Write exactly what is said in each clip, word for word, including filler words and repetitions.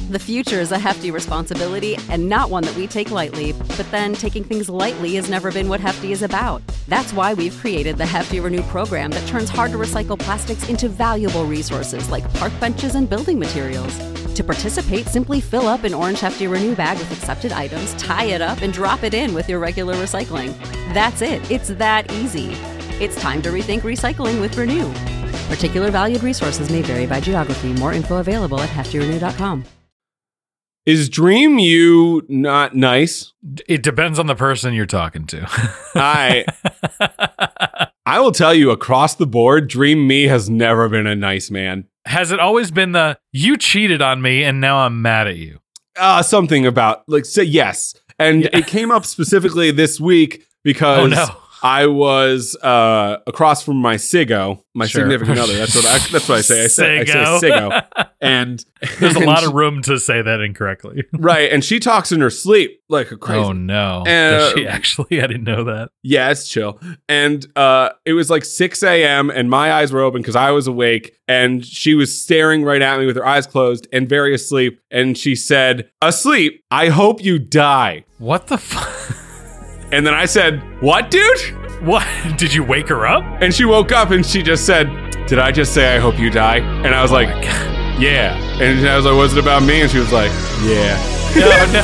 The future is a hefty responsibility and not one that we take lightly, but then taking things lightly has never been what Hefty is about. That's why we've created the Hefty Renew program that turns hard-to-recycle plastics into valuable resources like park benches and building materials. To participate, simply fill up an orange Hefty Renew bag with accepted items, tie it up, and drop it in with your regular recycling. That's it. It's that easy. It's time to rethink recycling with Renew. Particular valued resources may vary by geography. More info available at hefty renew dot com. Is Dream You not nice? It depends on the person you're talking to. I I will tell you across the board, Dream Me has never been a nice man. Has it always been the, you cheated on me and now I'm mad at you? Uh, something about, like, say yes. And yeah. It came up specifically this week because... Oh, no. I was uh, across from my Sigo, my Sure. significant other. That's what I. That's what I say. I say, I say Sigo, and there's a and lot she, of room to say that incorrectly. Right, and she talks in her sleep like a crazy. Oh no! And, Does uh, she actually? I didn't know that. Yeah, it's chill. And uh, it was like six a.m. and my eyes were open because I was awake, and she was staring right at me with her eyes closed and very asleep. And she said, "Asleep. I hope you die." What the fuck? And then I said, "What, dude?" What? Did you wake her up? And she woke up and she just said, "Did I just say I hope you die?" And I was Oh like, my God. "Yeah." And I was like, "Was it about me?" And she was like, "Yeah." No, no.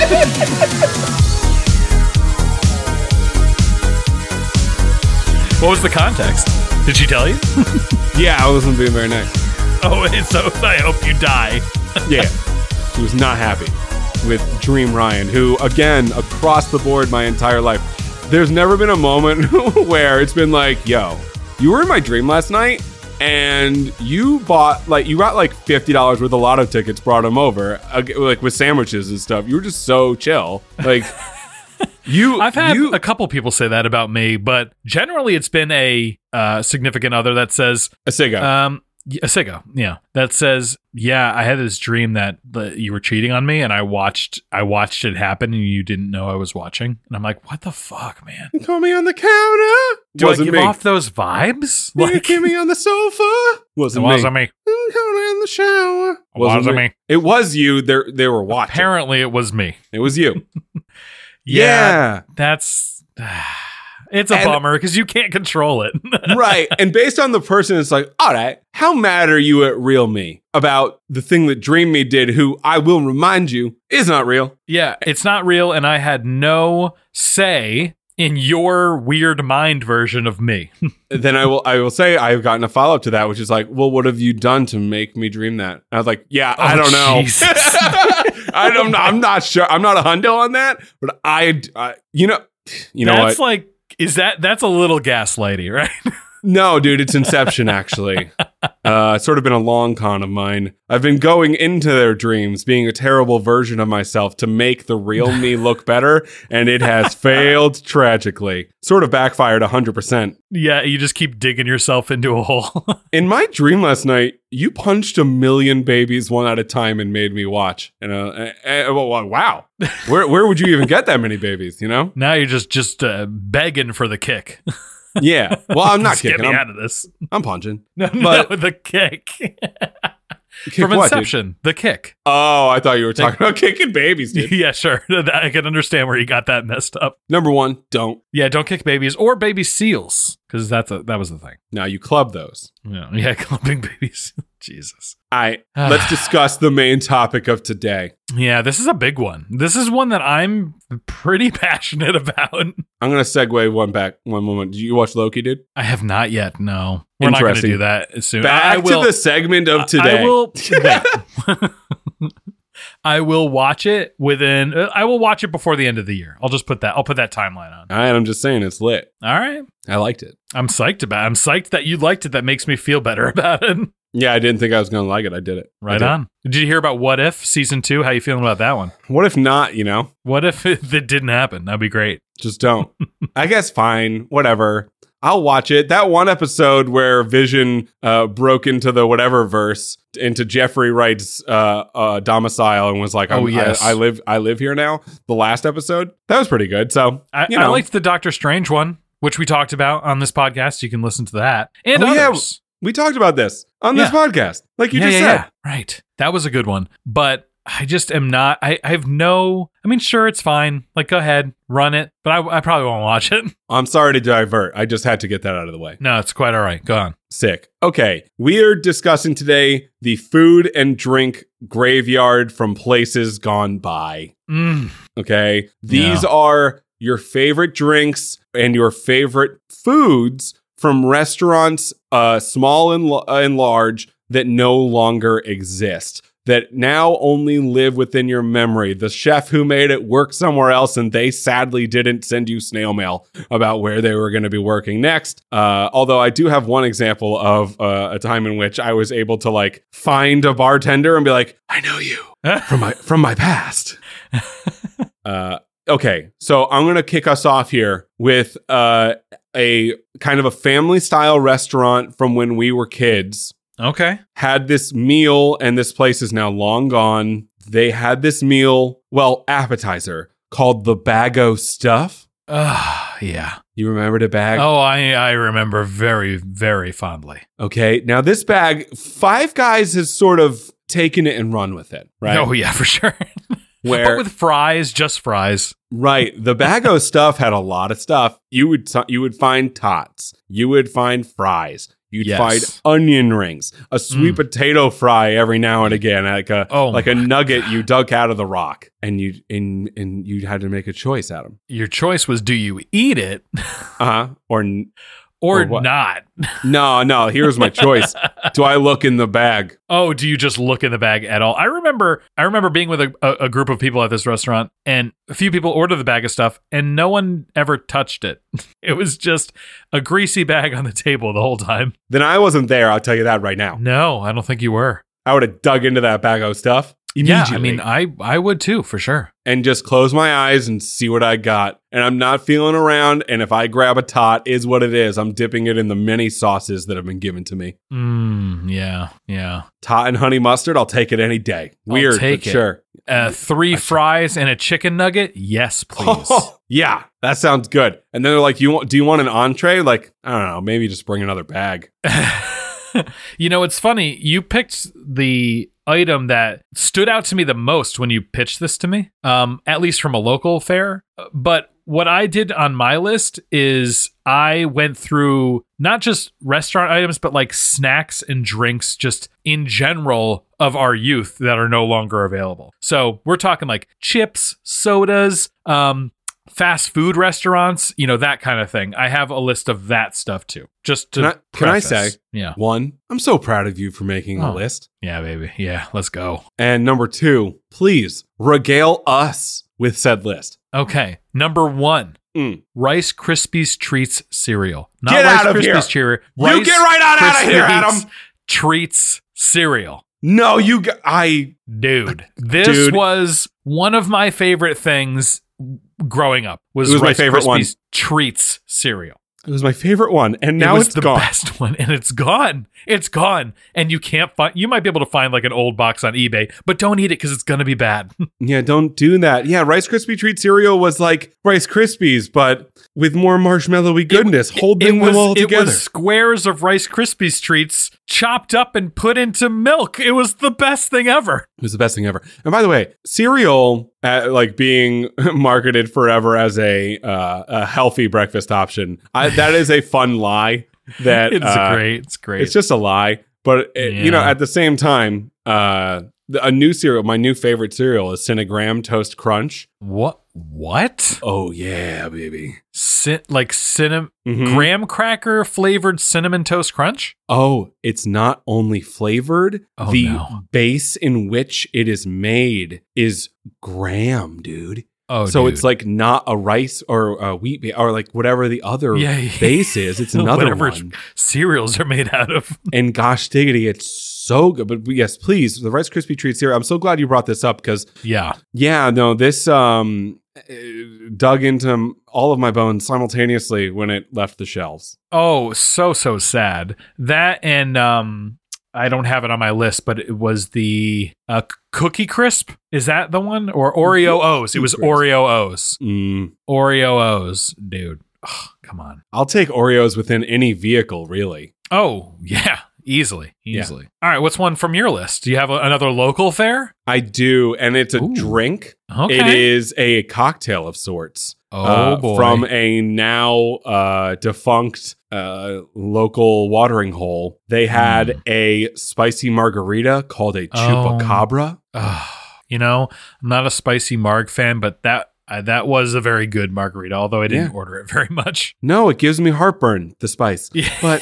What was the context? Did she tell you? Yeah, I wasn't being very nice. Oh, and so I hope you die. Yeah. She was not happy with Dream Ryan, who, again, across the board my entire life, there's never been a moment where it's been like, yo, you were in my dream last night and you bought, like, you got like fifty dollars worth of lotto tickets, brought them over, uh, like with sandwiches and stuff. You were just so chill. Like, you. I've had you, a couple people say that about me, but generally it's been a uh, significant other that says, a Sigo. um, a Sigo, yeah, that says, yeah, I had this dream that that you were cheating on me, and I watched, I watched it happen, and you didn't know I was watching, and I'm like, what the fuck, man? You call me on the counter. Do Wasn't I give me. off those vibes? You Like, kiss me on the sofa. Wasn't it me. wasn't me. In the shower. It wasn't me. It was you. They they were watching. Apparently, it was me. It was you. Yeah, that's. It's a And- bummer because you can't control it. Right. And based on the person, it's like, all right, how mad are you at real me about the thing that Dream Me did, who I will remind you is not real? Yeah, it's not real, and I had no say in your weird mind version of me. Then I will I will say I've gotten a follow-up to that, which is like, well, what have you done to make me dream that? I was like, yeah, I Oh, don't know. Jesus. I don't know. I'm not sure. I'm not a hundo on that, but I, I you know, you know That's what? like, is that, that's a little gaslighty, right? No, dude, it's Inception, actually. Uh, it's sort of been a long con of mine. I've been going into their dreams, being a terrible version of myself to make the real me look better, and it has failed tragically. Sort of backfired one hundred percent. Yeah, you just keep digging yourself into a hole. In my dream last night, you punched a million babies one at a time and made me watch. And uh, uh, uh, well, wow, where where would you even get that many babies? You know? Now you're just, just uh, begging for the kick. Yeah. Well, I'm not Just get kicking. me I'm, out of this. I'm punching. No, But- no, the kick. Kick From what, dude? Inception, the kick. Oh, I thought you were talking about kicking babies, dude. Yeah, sure. I can understand where you got that messed up. Number one, don't. Yeah, don't kick babies or baby seals, because that's a, that was the thing. Now you club those. Yeah, yeah, clubbing babies. Jesus. All right, let's discuss the main topic of today. Yeah, this is a big one. This is one that I'm pretty passionate about. I'm going to segue one back one moment. Did you watch Loki, dude? I have not yet. No, we're not going to Interesting. do that soon. Back I will, to the segment of today. I will. I will watch it within. uh, I will watch it before the end of the year. I'll just put that. I'll put that timeline on. All right, I'm just saying it's lit. All right. I liked it. I'm psyched about it. I'm psyched that you liked it. That makes me feel better about it. Yeah, I didn't think I was going to like it. I did it. I Right did. on. Did you hear about What If season two? How you feeling about that one? What if not, you know? What if it, it didn't happen? That'd be great. Just don't. I guess fine. Whatever. I'll watch it. That one episode where Vision uh, broke into the whatever verse, into Jeffrey Wright's uh, uh, domicile and was like, Oh, I'm- yes. I, I live I live here now. The last episode. That was pretty good. So, I, you know. I liked the Doctor Strange one, which we talked about on this podcast. You can listen to that and Oh, yeah. others. We talked about this on this Yeah. podcast. Like you yeah, just yeah, said. yeah. Right. That was a good one. But I just am not. I, I have no. I mean, sure, it's fine. Like, go ahead, run it. But I, I probably won't watch it. I'm sorry to divert. I just had to get that out of the way. No, it's quite all right. Go on. Sick. Okay. We are discussing today the food and drink graveyard from places gone by. Mm. Okay. These Yeah. are your favorite drinks and your favorite foods from restaurants, uh, small and, lo- and large, that no longer exist, that now only live within your memory. The chef who made it worked somewhere else, and they sadly didn't send you snail mail about where they were going to be working next. Uh, although I do have one example of uh, a time in which I was able to like find a bartender and be like, I know you from my from my past. uh, okay, so I'm going to kick us off here with uh, a kind of a family style restaurant from when we were kids. Okay. Had this meal, and this place is now long gone. They had this meal, well, appetizer, called the Bag O' Stuff. Uh, yeah. You remember the bag? Oh, I I remember very, very fondly. Okay. Now, this bag, Five Guys has sort of taken it and run with it, right? Oh, yeah, for sure. Where, but with fries, just fries. right. The Bag O' Stuff had a lot of stuff. You would you would find tots. You would find fries. You'd Yes. find onion rings, a sweet Mm. potato fry every now and again, like a Oh like a my nugget you dug out of the rock, and you and and you had to make a choice, Adam. Your choice was, do you eat it Uh huh. Or n- or, Or what? not? no, no. Here's my choice. Do I look in the bag? Oh, do you just look in the bag at all? I remember I remember being with a, a, a group of people at this restaurant, and a few people ordered the bag of stuff, and no one ever touched it. It was just a greasy bag on the table the whole time. Then I wasn't there. I'll tell you that right now. No, I don't think you were. I would have dug into that Bag O' Stuff Yeah, immediately. I mean, I, I would too, for sure. and just close my eyes and see what I got. And I'm not feeling around. And if I grab a tot, is what it is. I'm dipping it in the many sauces that have been given to me. Mm, yeah, yeah. Tot and honey mustard, I'll take it any day. I'll Weird, take but it. sure. Uh, three fries and a chicken nugget? Yes, please. Oh, yeah, that sounds good. And then they're like, "You want? Do you want an entree?" Like, I don't know. Maybe just bring another bag. You know, it's funny. You picked the item that stood out to me the most when you pitched this to me, um, at least from a local fare. But what I did on my list is I went through not just restaurant items, but like snacks and drinks just in general of our youth that are no longer available. So we're talking like chips, sodas, um, fast food restaurants, you know, that kind of thing. I have a list of that stuff too. Just to Can I, can I preface. say, Yeah. one, I'm so proud of you for making a Oh. list. Yeah, baby. Yeah, let's go. And number two, please regale us with said list. Okay. Number one, Mm. Rice Krispies Treats cereal. Not Get Rice out of Krispies here. Cereal. You Rice get right on out of here, Krispies Adam. Treats cereal. No, you, g- I, Dude, this Dude. was one of my favorite things growing up. Was, It was my Rice favorite Krispies one. Treats cereal. it was my favorite one. And now it was it's the gone. best one, and it's gone. It's gone, and you can't find. You might be able to find like an old box on eBay, but don't eat it because it's gonna be bad. Yeah, don't do that. Yeah, Rice Krispie Treat cereal was like Rice Krispies, but with more marshmallowy goodness, holding it was, them all it together. was squares of Rice Krispies treats chopped up and put into milk. It was the best thing ever. It was the best thing ever. And by the way, cereal, uh, like being marketed forever as a uh, a healthy breakfast option, I, that is a fun lie. That It's uh, great. It's great. It's just a lie. But it, you know, Yeah. at the same time, uh, the, a new cereal, my new favorite cereal is Cinnamon Toast Crunch. what? What? Oh yeah, baby. Cin- like cinnamon Mhm. graham cracker flavored cinnamon toast crunch? Oh, it's not only flavored, Oh, the no. base in which it is made is graham, dude. Oh, so dude. it's like not a rice or a wheat ba- or like whatever the other Yeah, yeah. base is. It's another Whatever one. cereals are made out of. And gosh diggity, it's so good. But yes, please, the Rice Krispie Treat cereal. I'm so glad you brought this up because Yeah. yeah, no, this um uh, dug into all of my bones simultaneously when it left the shelves. Oh, so so sad. That and um I don't have it on my list, but it was the uh, Cookie Crisp. Is that the one? Or Oreo O's? It was Cookie Crisp. Oreo O's. Mm. Oreo O's, dude. Ugh, come on. I'll take Oreos within any vehicle, really. Oh, yeah. Easily. Easily. Yeah. All right. What's one from your list? Do you have a, another local fare? I do. And it's a Ooh. drink. Okay. It is a cocktail of sorts. Oh, uh, boy. From a now uh, defunct uh, local watering hole. They had mm. a spicy margarita called a Chupacabra. Oh. You know, I'm not a spicy marg fan, but that uh, that was a very good margarita, although I didn't yeah. order it very much. No, it gives me heartburn, the spice. Yeah. But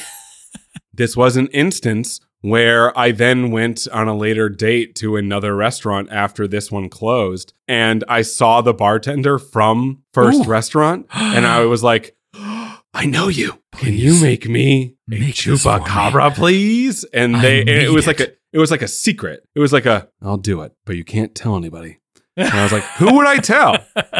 this was an instance where I then went on a later date to another restaurant after this one closed. And I saw the bartender from first Ooh. restaurant. And I was like, oh, I know you. Please. Can you make me a make Chupacabra, please? And they and it was it. like a it was like a secret. It was like a, I'll do it, but you can't tell anybody. And I was like, who would I tell?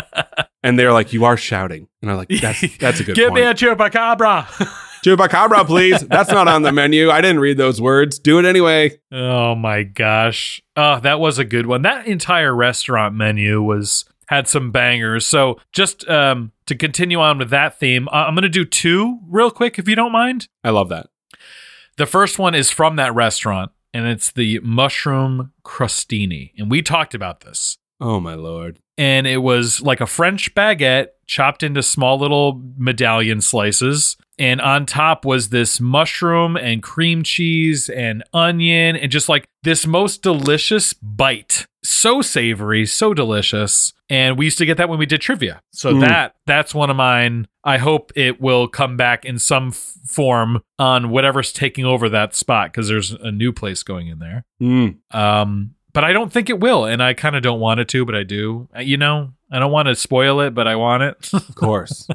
And they're like, you are shouting. And I'm like, that's that's a good Give point. me a Chupacabra. Chupacabra, please. That's not on the menu. I didn't read those words. Do it anyway. Oh my gosh. Oh, that was a good one. That entire restaurant menu was had some bangers. So just um, to continue on with that theme, uh, I'm going to do two real quick, if you don't mind. I love that. The first one is from that restaurant, and it's the mushroom crostini. And we talked about this. Oh, my Lord. And it was like a French baguette chopped into small little medallion slices. And on top was this mushroom and cream cheese and onion and just like this most delicious bite. So savory, so delicious. And we used to get that when we did trivia. So mm. that that's one of mine. I hope it will come back in some f- form on whatever's taking over that spot, because there's a new place going in there. Mm. Um, but I don't think it will. And I kind of don't want it to, but I do. You know, I don't want to spoil it, but I want it. Of course.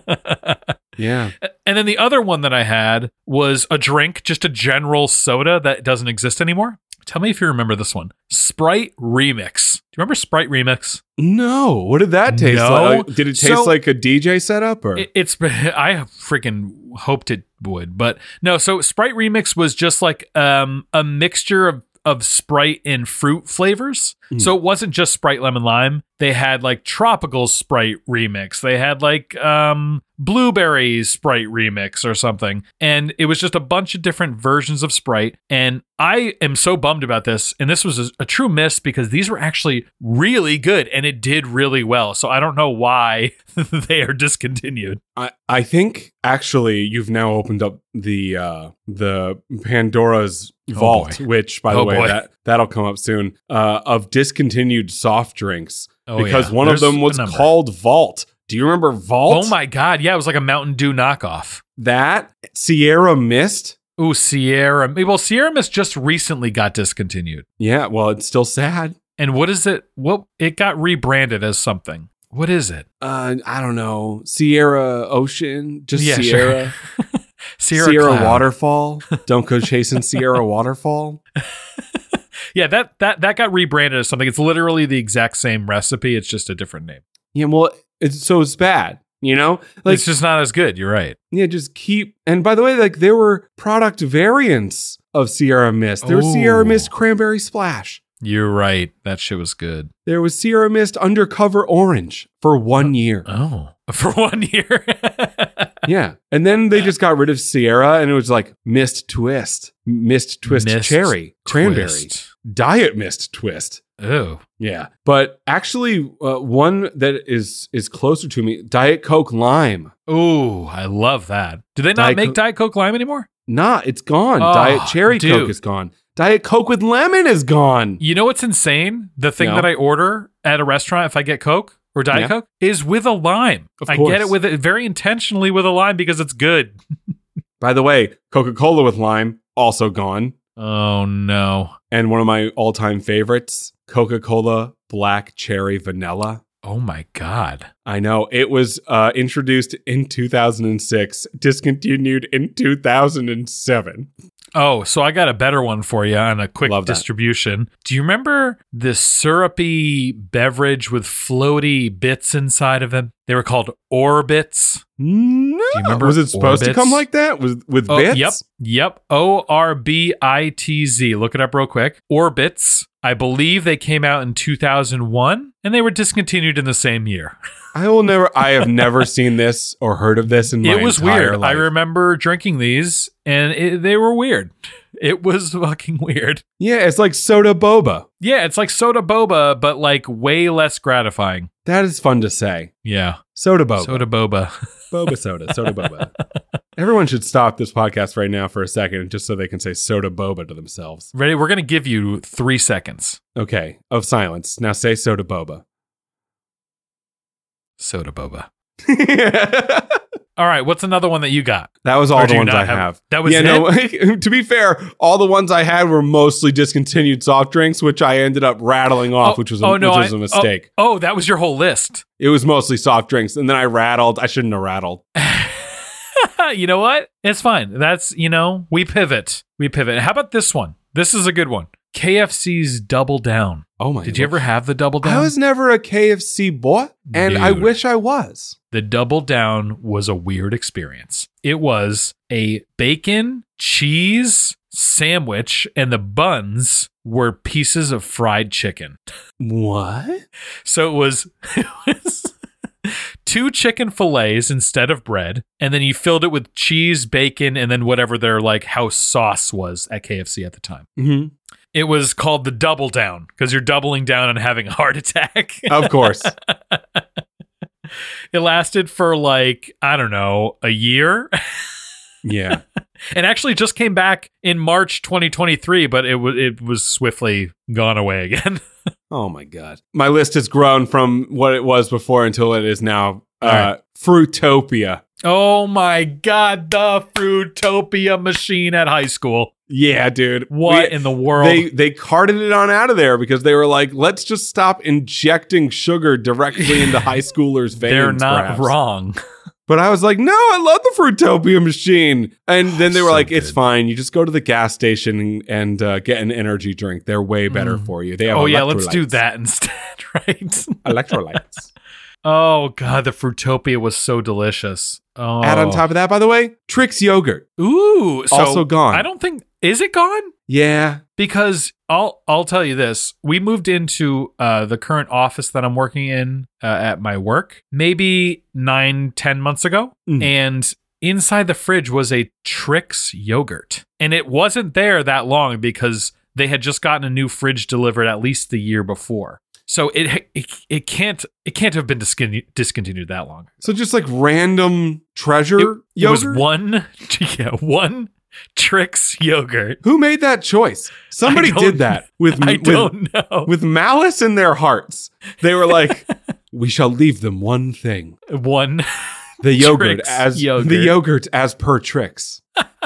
Yeah. And then the other one that I had was a drink, just a general soda that doesn't exist anymore. Tell me if you remember this one. Sprite Remix. Do you remember Sprite Remix? No. What did that taste no. like? Did it taste so, like a D J setup? Or it, it's I freaking hoped it would, but no. So Sprite Remix was just like um, a mixture of of Sprite and fruit flavors. Mm. So it wasn't just Sprite Lemon Lime. They had like tropical Sprite remix. They had like um, blueberry Sprite remix or something. And it was just a bunch of different versions of Sprite. And I am so bummed about this. And this was a, a true miss because these were actually really good and it did really well. So I don't know why they are discontinued. I, I think actually you've now opened up the uh, the Pandora's Vault, oh which, by the oh way, boy. that, that'll come up soon, uh, of discontinued soft drinks. Oh, because yeah. one There's of them was called Vault. Do you remember Vault? Oh my God. Yeah, it was like a Mountain Dew knockoff. That, Sierra Mist. Ooh, Sierra. Well, Sierra Mist just recently got discontinued. Yeah, well, it's still sad. And what is it? What it got rebranded as something. What is it? Uh, I don't know. Sierra Ocean? Just yeah, Sierra? Sure. Sierra, Sierra Cloud. Waterfall? Don't go chasing Sierra Waterfall? Yeah, that, that that got rebranded as something. It's literally the exact same recipe. It's just a different name. Yeah, well, it's so it's bad, you know? Like, it's just not as good. You're right. Yeah, just keep... And by the way, like there were product variants of Sierra Mist. There was Ooh. Sierra Mist Cranberry Splash. You're right. That shit was good. There was Sierra Mist Undercover Orange for one year. Oh, for one year? Yeah. And then they just got rid of Sierra and it was like Mist Twist, Mist Twist Mist Cherry, Cranberry, Twist. Diet Mist Twist. Oh. Yeah. But actually, uh, one that is is closer to me, Diet Coke Lime. Oh, I love that. Do they not Diet make Co- Diet Coke Lime anymore? Nah, it's gone. Oh, Diet Cherry dude. Coke is gone. Diet Coke with lemon is gone. You know what's insane? The thing No. that I order at a restaurant if I get Coke or Diet Yeah. Coke is with a lime. Of I course. get it with it very intentionally with a lime because it's good. By the way, Coca-Cola with lime, also gone. Oh, no. And one of my all-time favorites, Coca-Cola Black Cherry Vanilla. Oh, my God. I know. It was uh, introduced in two thousand six, discontinued in two thousand seven. Oh, so I got a better one for you on a quick Love that. distribution. Do you remember the syrupy beverage with floaty bits inside of them? They were called Orbits. No. Do you remember Was it supposed Orbits? to come like that? With, with Oh, bits? yep. Yep. O R B I T Z. Look it up real quick. Orbits. I believe they came out in two thousand one, and they were discontinued in the same year. I will never. I have never seen this or heard of this in my It was entire weird. life. I remember drinking these, and it, they were weird. It was fucking weird. Yeah, it's like soda boba. Yeah, it's like soda boba, but like way less gratifying. That is fun to say. Yeah. Soda boba. Soda boba. Boba soda. Soda boba. Everyone should stop this podcast right now for a second just so they can say soda boba to themselves. Ready? We're going to give you three seconds. Okay, of silence. Now say soda boba. Soda boba. All right, what's another one that you got? That was all Or the do you ones not I have. have- that was yeah, it? no. To be fair, all the ones I had were mostly discontinued soft drinks, which I ended up rattling off, which was a, oh, no, which was I- a mistake. Oh, oh, that was your whole list. It was mostly soft drinks, and then I rattled. I shouldn't have rattled. You know what? It's fine. That's, you know, we pivot. We pivot. How about this one? This is a good one. K F C's Double Down. Oh my! Did you ever have the Double Down? I was never a K F C boy, and I Dude. wish I was. The Double Down was a weird experience. It was a bacon, cheese sandwich, and the buns were pieces of fried chicken. What? So it was, it was two chicken fillets instead of bread, and then you filled it with cheese, bacon, and then whatever their like house sauce was at K F C at the time. Mm-hmm. It was called the Double Down because you're doubling down on having a heart attack. Of course. It lasted for like, I don't know, a year. Yeah. And actually just came back in March twenty twenty-three, but it was it was swiftly gone away again. Oh my God. My list has grown from what it was before until it is now. Uh, right. Fruitopia. Oh my God, the Fruitopia machine at high school. Yeah, dude. What We- in the world? They they carted it on out of there because they were like, let's just stop injecting sugar directly into high schoolers' veins. They're not perhaps. wrong. But I was like, no, I love the Fruitopia machine. And then they were So like, it's good. fine. You just go to the gas station and, and uh, get an energy drink. They're way better Mm. for you. They have Oh yeah, let's do electrolytes. that instead, right? Electrolytes. Oh God, the Fruitopia was so delicious. Oh. Add on top of that, by the way, Trix yogurt. Ooh, so Also gone. I don't think is it gone? Yeah. Because I'll I'll tell you this: we moved into uh, the current office that I'm working in uh, at my work maybe nine ten months ago, Mm. and inside the fridge was a Trix yogurt, and it wasn't there that long because they had just gotten a new fridge delivered at least the year before. So it it, it can't it can't have been discontinu- discontinued that long. So just like random treasure It, it yogurt? was one yeah one Trix yogurt. Who made that choice? Somebody I don't- did that with, I with, don't know. with malice in their hearts. They were like, we shall leave them one thing. One The yogurt Trix as yogurt. the yogurt as per Trix.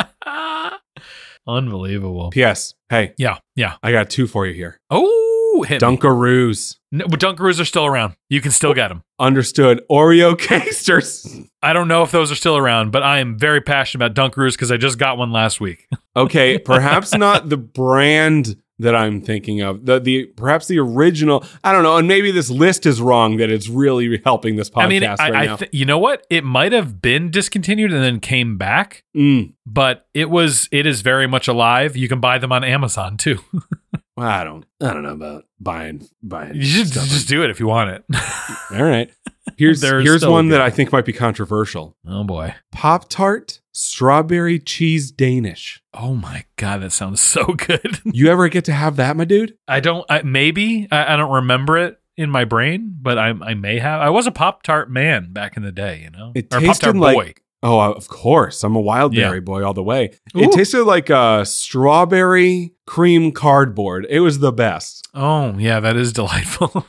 Unbelievable. P S. Hey, Yeah, yeah. I got two for you here. Oh, hit me. Dunkaroos. No, but Dunkaroos are still around. You can still get them. Understood. Oreo casters. I don't know if those are still around, but I am very passionate about Dunkaroos because I just got one last week. Okay, perhaps not the brand that I'm thinking of. The the perhaps the original. I don't know. And maybe this list is wrong that it's really helping this podcast I mean, I, right I now. th- you know what? It might have been discontinued and then came back, Mm. but it was. It is very much alive. You can buy them on Amazon too. Well, I don't. I don't know about buying buying. You should stuff. just do it if you want it. All right. Here's They're here's still one good. that I think might be controversial. Oh boy. Pop Tart strawberry cheese Danish. Oh my god, that sounds so good. You ever get to have that, my dude? I don't. I, maybe I, I don't remember it in my brain, but I I may have. I was a Pop Tart man back in the day. You know, It or tasted Pop-Tart like boy. Oh, of course. I'm a wild Yeah. berry boy all the way. Ooh. It tasted like a strawberry cream cardboard. It was the best. Oh yeah, that is delightful.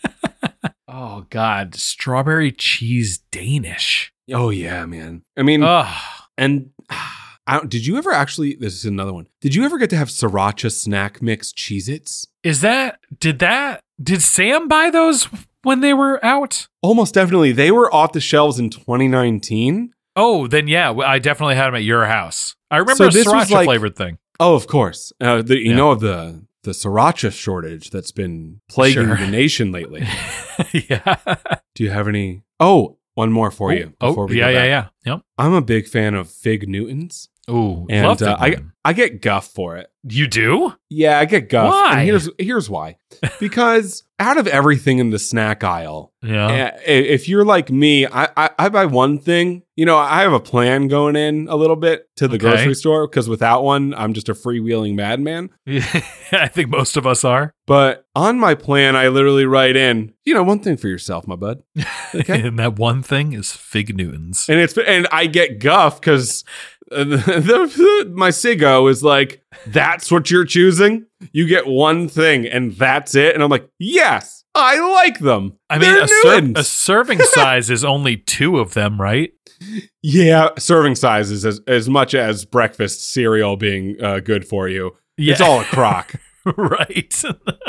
Oh god, strawberry cheese Danish. Oh yeah, man. I mean, Ugh. and I don't, did you ever actually? This is another one. Did you ever get to have sriracha snack mix Cheez-Its? Is that did that did Sam buy those when they were out? Almost definitely. They were off the shelves in twenty nineteen. Oh, then yeah, I definitely had them at your house. I remember So a this was sriracha like- flavored thing. Oh, of course. Uh, the, you Yeah. know of the the sriracha shortage that's been plaguing Sure. the nation lately. Yeah. Do you have any? Oh, one more for you. Oh, before we yeah, go yeah, back. yeah, Yep. I'm a big fan of Fig Newtons. Ooh, And love uh, Fig I Newton. I get guff for it. You do? Yeah, I get guff. Why? And here's here's why. Because out of everything in the snack aisle, Yeah. uh, if you're like me, I, I I buy one thing. You know, I have a plan going in a little bit to the Okay. grocery store because without one, I'm just a freewheeling madman. I think most of us are. But on my plan, I literally write in, you know, one thing for yourself, my bud. Okay. And that one thing is Fig Newtons. And it's and I get guff because uh, the, the, my Sigo is like, that's what you're choosing. You get one thing and that's it. And I'm like, yes, I like them. I mean, They're a, ser- Newtons. a serving size is only two of them, right? Yeah, serving size is as, as much as breakfast cereal being uh, good for you. It's all a crock. Right.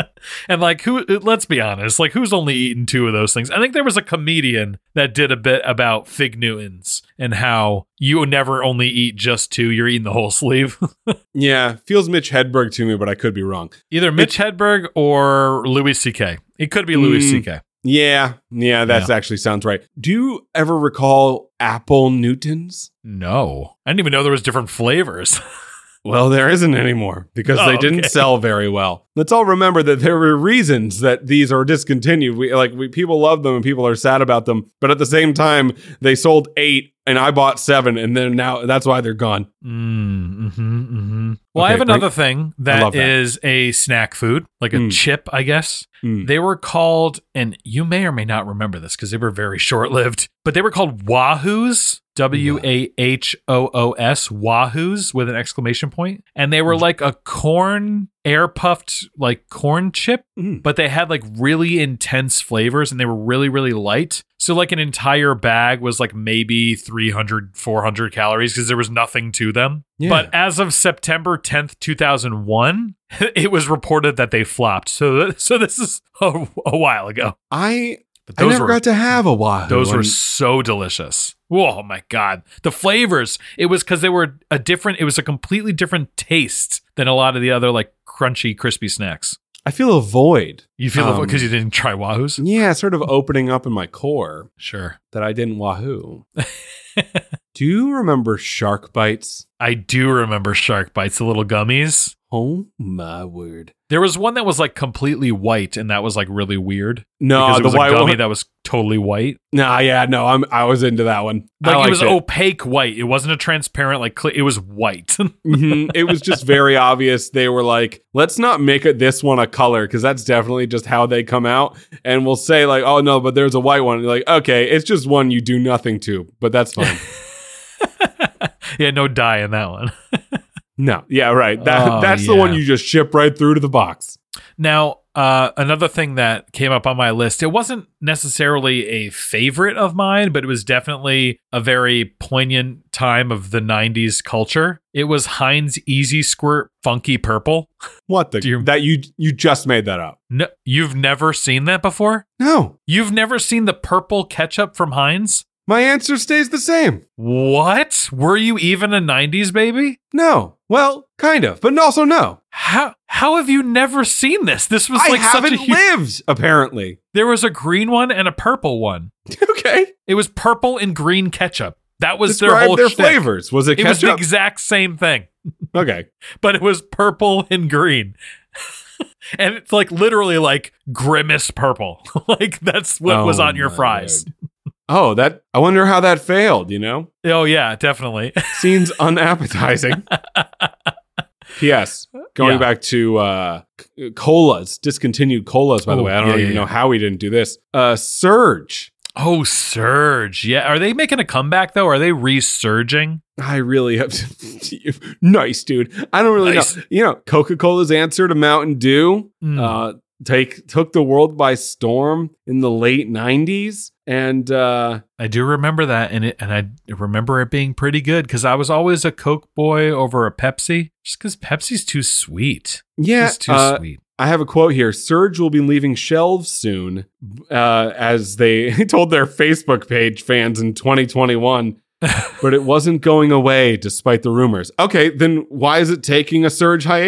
And like, who, let's be honest, like, who's only eaten two of those things? I think there was a comedian that did a bit about Fig Newtons and how you never only eat just two, you're eating the whole sleeve. Yeah, feels Mitch Hedberg to me, but I could be wrong. Either Mitch Hedberg or Louis C K. It could be Louis Mm. C K. Yeah, yeah, that Yeah. actually sounds right. Do you ever recall Apple Newtons? No. I didn't even know there was different flavors. Well, there isn't anymore because Oh, they didn't okay. sell very well. Let's all remember that there were reasons that these are discontinued. We like we people love them and people are sad about them, but at the same time, they sold eight and I bought seven, and then now that's why they're gone. Mm, hmm hmm Well, I Okay, have great. another thing that love that. is a snack food, like a Mm. chip, I guess. Mm. They were called, and you may or may not remember this because they were very short lived, but they were called Wahoos, W A H O O S, Wahoos with an exclamation point. And they were like a corn, air puffed, like corn chip, Mm. but they had like really intense flavors and they were really, really light. So like an entire bag was like maybe three hundred, four hundred calories because there was nothing to them. Yeah. But as of September tenth, two thousand one, it was reported that they flopped. So, so this is a, a while ago. I But I those never were got to have a Wahoo. those were and- so delicious. Oh my God. The flavors, it was because they were a different, it was a completely different taste than a lot of the other like crunchy, crispy snacks. I feel a void. You feel Um, because you didn't try Wahoos? Yeah, sort of opening up in my core Sure. that I didn't Wahoo. Do you remember Shark Bites? I do remember Shark Bites, the little gummies. Oh my word! There was one that was like completely white, and that was like really weird. No, because it the was white a gummy one. that was totally white. Nah, yeah, no, I'm I was into that one. I Like it liked was opaque white. It wasn't a transparent like cl- it was white. Mhm. It was just very obvious. They were like, let's not make it this one a color because that's definitely just how they come out. And we'll say like, oh no, but there's a white one. You're like, okay, it's just one you do nothing to, but that's fine. Yeah, no dye in that one. No, yeah, right. That Oh, that's the one yeah. you just ship right through to the box. Now, uh, another thing that came up on my list, it wasn't necessarily a favorite of mine, but it was definitely a very poignant time of the nineties culture. It was Heinz Easy Squirt Funky Purple. What the Do you- that you you just made that up? No, you've never seen that before? No, You've never seen the purple ketchup from Heinz? my answer stays the same. What? Were you even a nineties baby? No, well, kind of, but also no. How how have you never seen this? This was I like such a haven't huge, lived apparently. there was a green one and a purple one. Okay, It was purple and green ketchup. That was their describe whole their shtick. flavors. Was it It was the ketchup? exact same thing, Okay. but it was purple and green. And it's like literally like grimace purple. Like that's what was Oh on your my fries. word. Oh, that I wonder how that failed, you know? Oh yeah, definitely. Seems unappetizing. P S. Going Yeah. back to uh c- colas, discontinued colas, by the Oh, way. I don't yeah, even yeah, know yeah. how we didn't do this. Uh Surge. Oh, Surge. Yeah. Are they making a comeback though? Are they resurging? I really have to, nice, dude. I don't really Nice. know. You know, Coca-Cola's answer to Mountain Dew Mm. uh take took the world by storm in the late nineties. And uh I do remember that, and it, and I remember it being pretty good because I was always a Coke boy over a Pepsi, just because Pepsi's too sweet. yeah, It's too uh, sweet. I have a quote here. Surge will be leaving shelves soon, uh, as they told their Facebook page fans in twenty twenty-one. But it wasn't going away despite the rumors. Okay, then why is it taking a Surge hiatus?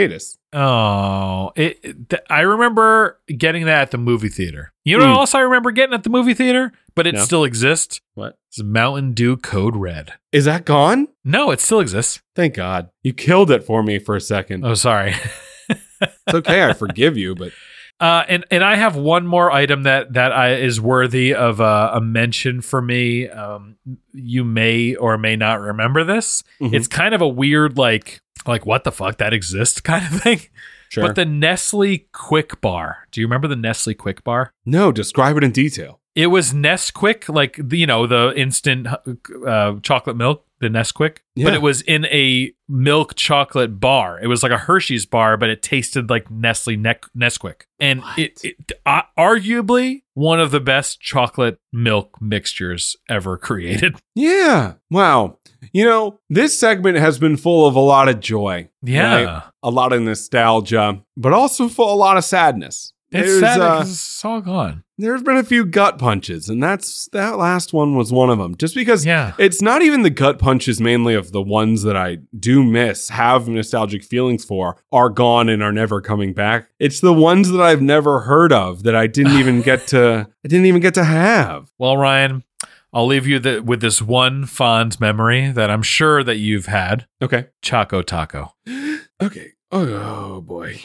Oh, it, it- th- I remember getting that at the movie theater. You know Mm. what else I remember getting at the movie theater? But it No. still exists? What? It's Mountain Dew Code Red. Is that gone? No, it still exists. Thank God. You killed it for me for a second. Oh, sorry. It's okay. I forgive you, but Uh, and and I have one more item that that I, is worthy of a, a mention for me. Um, you may or may not remember this. Mhm. It's kind of a weird, like like what the fuck that exists kind of thing. sure. But the Nestle Quick Bar. Do you remember the Nestle Quick Bar? No, describe it in detail. It was Nesquik, like the, you know, the instant uh, chocolate milk, the Nesquik, Yeah. but it was in a milk chocolate bar. It was like a Hershey's bar, but it tasted like Nestle ne- Nesquik, and it, it uh, arguably one of the best chocolate milk mixtures ever created. Yeah. Wow. You know, this segment has been full of a lot of joy. Yeah, right? A lot of nostalgia, but also full a lot of sadness. it's There's, sad uh, because it's all gone. There's been a few gut punches, and that's that last one was one of them. Just because Yeah. it's not even the gut punches mainly of the ones that I do miss, have nostalgic feelings for, are gone and are never coming back. It's the ones that I've never heard of that I didn't even get to I didn't even get to have. Well, Ryan, I'll leave you the, with this one fond memory that I'm sure that you've had: Okay. Choco Taco. Okay. Oh, oh boy.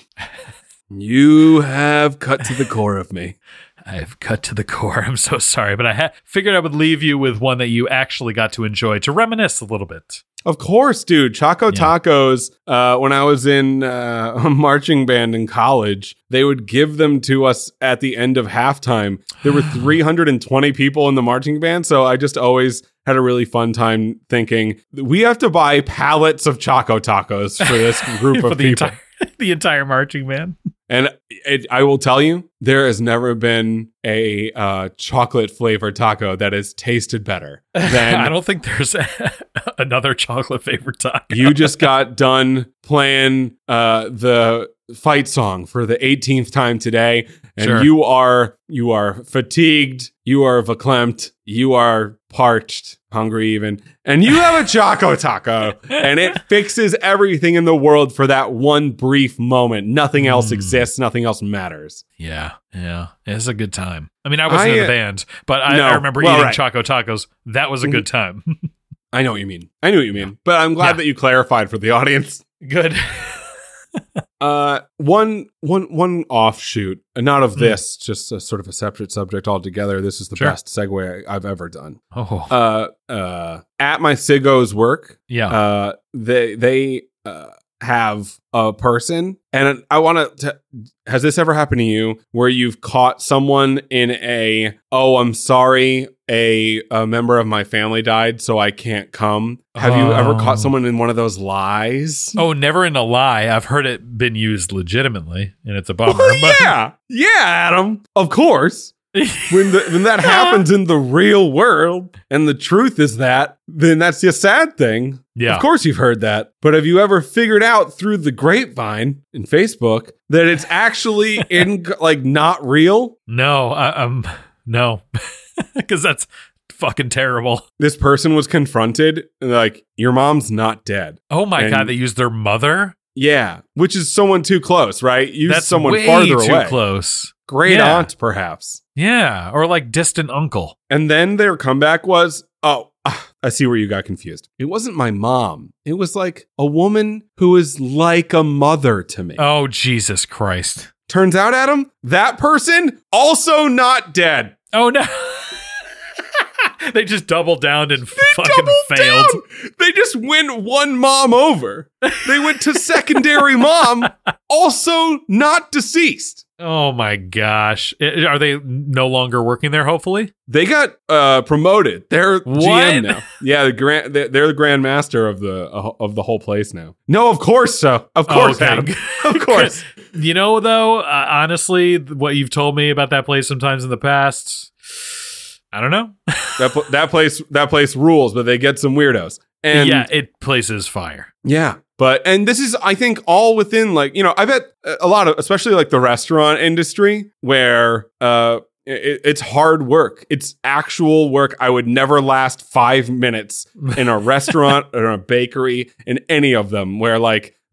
You have cut to the core of me. I've cut to the core. I'm so sorry, but I ha- figured I would leave you with one that you actually got to enjoy to reminisce a little bit. Of course, dude. Choco Yeah. Tacos, uh, when I was in uh, a marching band in college, they would give them to us at the end of halftime. There were three hundred twenty people in the marching band, so I just always had a really fun time thinking, we have to buy pallets of Choco Tacos for this group For of the people. entire the entire marching band. And it, I will tell you, there has never been a uh, chocolate flavored taco that has tasted better than I don't think there's another chocolate flavored taco. you just got done playing uh, the fight song for the eighteenth time today, and Sure. you are you are fatigued, you are verklempt, you are parched, hungry even, and you have a Choco Taco, and it fixes everything in the world for that one brief moment. Nothing else Mm. exists, nothing else matters. Yeah, yeah. It's a good time. I mean, I wasn't I, in uh, the band, but I, no. I remember Well, eating right. Choco Tacos. That was a good time. I know what you mean. I know what you mean, but I'm glad Yeah. that you clarified for the audience. Good. Uh, one, one, one offshoot, uh, not of Mm. this, just a sort of a separate subject altogether. This is the Sure. best segue I've ever done. Oh, Uh, uh, at my Siggo's work, yeah. uh, they they uh have a person, and I want to. Has this ever happened to you where you've caught someone in a oh I'm sorry a a member of my family died so I can't come? Have you ever Oh. caught someone in one of those lies? Oh, never in a lie. I've heard it been used legitimately, and it's a bummer. Oh, but- yeah, yeah, Adam. Of course. When the, when that happens in the real world, and the truth is that, then that's a sad thing. Yeah. Of course you've heard that. But have you ever figured out through the grapevine in Facebook that it's actually in like not real? No, I, um, no, because that's fucking terrible. This person was confronted, and they're like, your mom's not dead. Oh my And- god, they used their mother. Yeah, which is someone too close, right? Use That's someone way farther too away. close. Great Yeah. aunt, perhaps. Yeah, or like distant uncle. And then their comeback was, oh, ah, I see where you got confused. It wasn't my mom. It was like a woman who is like a mother to me. Oh Jesus Christ! Turns out, Adam, that person also not dead. Oh no. They just doubled down and fucking Double failed. down. They just went one mom over. They went to secondary mom, also not deceased. Oh my gosh. I- Are they no longer working there, hopefully? They got uh, promoted. They're G M What? now. Yeah, the grand. They're, they're the grand master of the uh, of the whole place now. No, of course so. Of course, Okay. Adam. Of course. You know, though, uh, honestly, what you've told me about that place sometimes in the past, I don't know. that pl- that place that place rules, but they get some weirdos. And yeah, it places fire. yeah, but and this is I think all within like you know I bet a lot of especially like the restaurant industry where uh it, it's hard work. It's actual work. I would never last five minutes in a restaurant or a bakery in any of them where like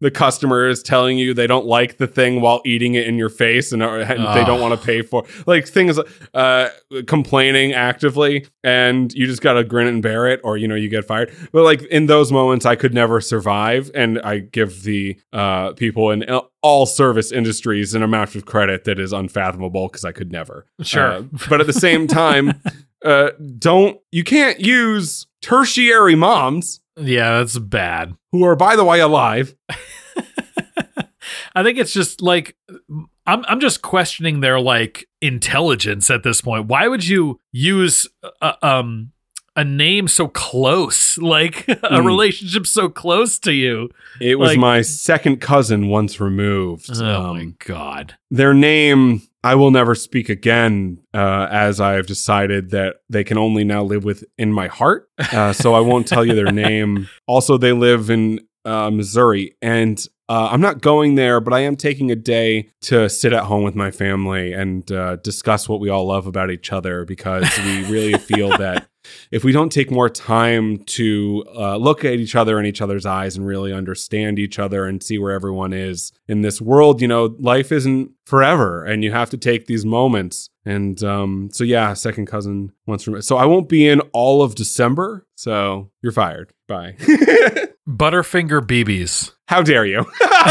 the customer is telling you they don't like the thing while eating it in your face and, and oh. they don't want to pay for like things, uh, complaining actively, and you just got to grin and bear it, or, you know, you get fired. But like in those moments, I could never survive. And I give the uh, people in all service industries an amount of credit that is unfathomable, because I could never. Sure. Uh, but at the same time, uh, don't, you can't use tertiary moms. Yeah, that's bad. Who are, by the way, alive. I think it's just like, I'm I'm just questioning their like intelligence at this point. Why would you use a, um a name so close, like a mm. relationship so close to you? It was like, my second cousin once removed. Oh um, my God. Their name, I will never speak again, uh, as I've decided that they can only now live with in my heart. Uh, so I won't tell you their name. Also, they live in uh, Missouri, and uh, I'm not going there, but I am taking a day to sit at home with my family and uh, discuss what we all love about each other, because we really feel that if we don't take more time to uh, look at each other in each other's eyes and really understand each other and see where everyone is in this world, you know, life isn't forever, and you have to take these moments. And um, so, yeah, second cousin once from. So I won't be in all of December. So you're fired. Bye. Butterfinger B Bs. How dare you?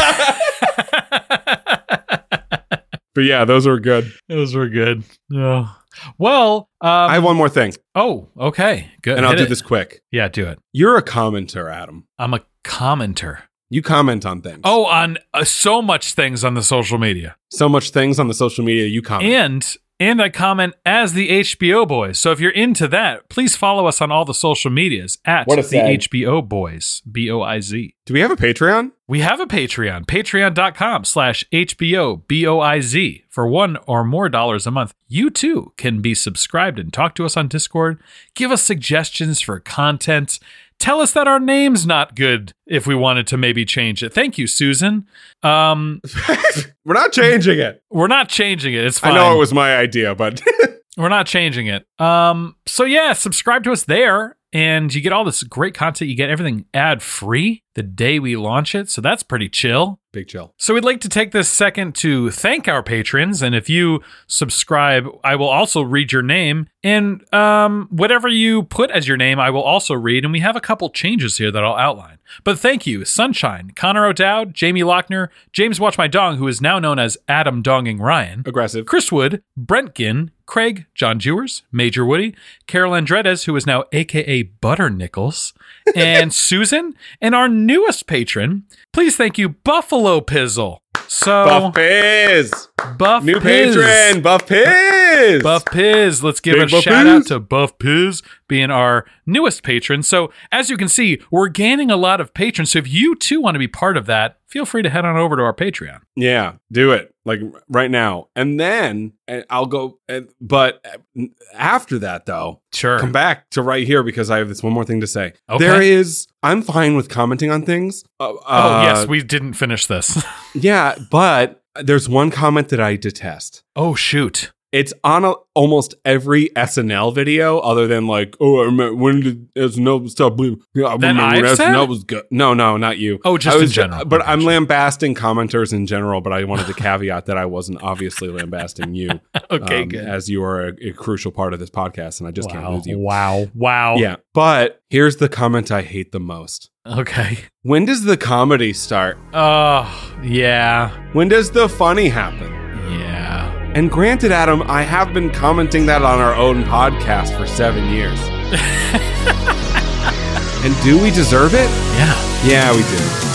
But yeah, those were good. Those were good. Yeah. Well, um, I have one more thing. Oh, okay. Good. And I'll Hit do it. this quick. Yeah, do it. You're a commenter, Adam. I'm a commenter. You comment on things. Oh, on uh, so much things on the social media. So much things on the social media you comment. And and I comment as the H B O Boys. So if you're into that, please follow us on all the social medias at What a the sad. H B O Boys, B O I Z. Do we have a Patreon? We have a Patreon, patreon.com slash HBO, B O I Z. For one or more dollars a month, you too can be subscribed and talk to us on Discord. Give us suggestions for content. Tell us that our name's not good if we wanted to maybe change it. Thank you, Susan. Um, We're not changing it. we're not changing it. It's fine. I know it was my idea, but We're not changing it. Um, so yeah, subscribe to us there, and you get all this great content. You get everything ad-free the day we launch it, so that's pretty chill. big chill. So we'd like to take this second to thank our patrons, and if you subscribe, I will also read your name, and um, whatever you put as your name, I will also read, and we have a couple changes here that I'll outline. But thank you, Sunshine, Connor O'Dowd, Jamie Lochner, James Watch My Dong, who is now known as Adam Donging Ryan, Aggressive. Chris Wood, Brent Ginn, Craig, John Jewers, Major Woody, Carol Andredes, who is now A K A Butter Nichols, and Susan, and our newest patron. Please thank you, Buffalo Pizzle. So Buff Piz. Buff New Piz. patron, Buff Piz. Buff Piz. Let's give Big a Buff shout Piz. out to Buff Piz being our newest patron. So as you can see, we're gaining a lot of patrons. So if you too want to be part of that, feel free to head on over to our Patreon. Yeah, do it. Like right now. And then and I'll go. And, but after that, though, Sure. come back to right here, because I have this one more thing to say. Okay. There is, I'm fine with commenting on things. Uh, Oh, yes, uh, we didn't finish this. Yeah, but there's one comment that I detest. Oh, shoot. It's on a, almost every S N L video, other than like, oh, I remember when did S N L stop? Yeah, I That remember when I've S N L said? was good. No, no, not you. Oh, just I in was, general. But Okay, I'm sure. lambasting commenters in general. But I wanted to caveat that I wasn't obviously lambasting you. Okay, um, good. As you are a, a crucial part of this podcast, and I just can't Wow. lose you. Wow. Wow. Yeah, but here's the comment I hate the most. Okay. When does the comedy start? Oh, yeah. When does the funny happen? Yeah. And granted, Adam, I have been commenting that on our own podcast for seven years. And do we deserve it? Yeah. Yeah, we do.